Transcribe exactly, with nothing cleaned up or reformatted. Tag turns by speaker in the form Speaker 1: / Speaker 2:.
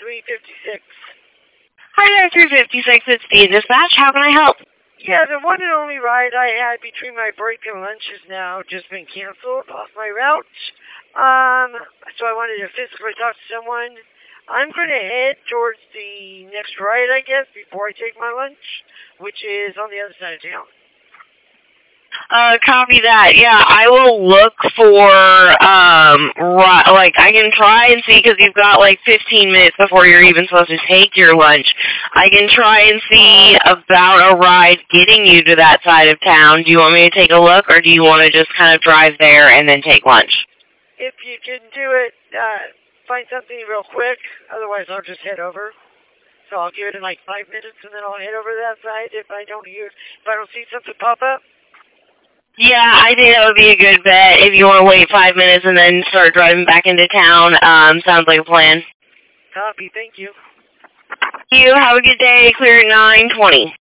Speaker 1: three fifty-six.
Speaker 2: Hi there, three fifty-six. It's the dispatch. How can I help?
Speaker 1: Yeah, the one and only ride I had between my break and lunch is now just been canceled off my route. Um, so I wanted to physically talk to someone. I'm going to head towards the next ride, I guess, before I take my lunch, which is on the other side of town.
Speaker 2: Uh, copy that. Yeah, I will look for, um, ri- like, I can try and see, because you've got, like, fifteen minutes before you're even supposed to take your lunch. I can try and see about a ride getting you to that side of town. Do you want me to take a look, or do you want to just kind of drive there and then take lunch?
Speaker 1: If you can do it, uh, find something real quick. Otherwise, I'll just head over. So I'll give it in, like, five minutes, and then I'll head over to that side if I don't hear, if I don't see something pop up.
Speaker 2: Yeah, I think that would be a good bet. If you want to wait five minutes and then start driving back into town, um, sounds like a plan.
Speaker 1: Copy, thank you.
Speaker 2: You have a good day. Clear at nine twenty.